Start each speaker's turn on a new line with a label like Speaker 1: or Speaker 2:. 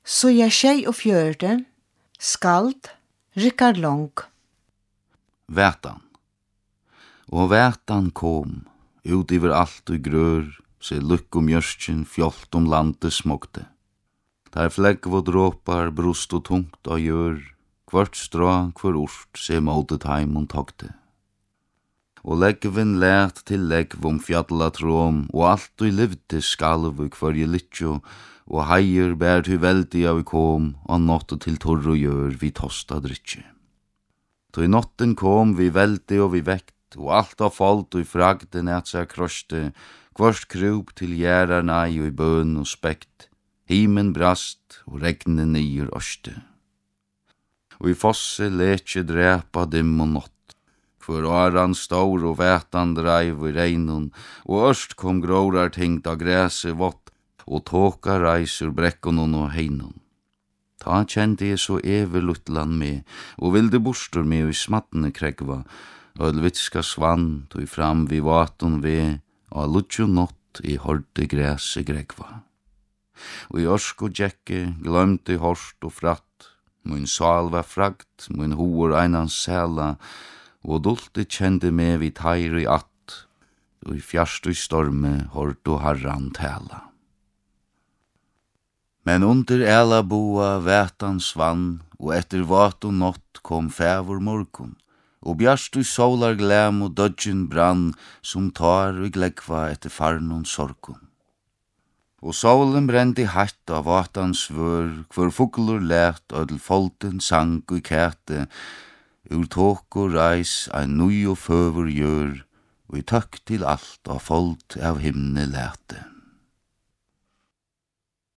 Speaker 1: Så jeg tjej og fjørde, skald, Rikard Long.
Speaker 2: Vætan. Og vætan kom, ut iver alt og grør, se lykkomjørsten fjolt landet smokte. Der flegg og dråpar brust og tungt og gjør, kvart strå, hver ort, se motet heimon togte. Og leggven lært til leggvom fjalla tråm, og alt og livde skalv hver je litjo, og heier bær til veldig av kom, og nåtte til torr og gjør vi tosta dritje. Toi notten kom vi veldig og vi vekt, og alt av folk og fragde næt seg kroste, kvart krop til gjerar nei og i bøn og spekt, himen brast og regne nyer øste. Og i fosse letje drepa dim og nott, for åran stor og vætan dreiv i regnon, og ørst kom grårar tingt av græse vått, og tåka reiser brekkonon og heinon. Ta kjente jeg så everluttlan med, og vilde bostor med i smattene kregva, ølvitska svann, tog fram vi vaton ve, og lutjo nått i horde græse gregva. Og i orsk og djekke glømte hårst og fratt, mun sal var fragt, mun hoer einan sæla, og dulte kjente med vi teir i att, og i fjarst og storme horde harran tæla. Men under æla boa vætan svann, og etter vat og nått kom fævor morgon, og bjarst og solar glem og dødgen brann, som tar og glegva etter farnon sorgon. Og solen brendi hatt av vatans svør, hver fuglur lært ødel folten sang og kæte, ur tåk og reis ein nui og føver gjør, og i tøkk til alt av folt av himne læte.